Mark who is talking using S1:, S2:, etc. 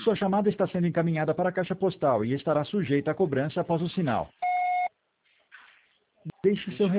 S1: Sua chamada está sendo encaminhada para a caixa postal e estará sujeita a cobrança após o sinal. Deixe seu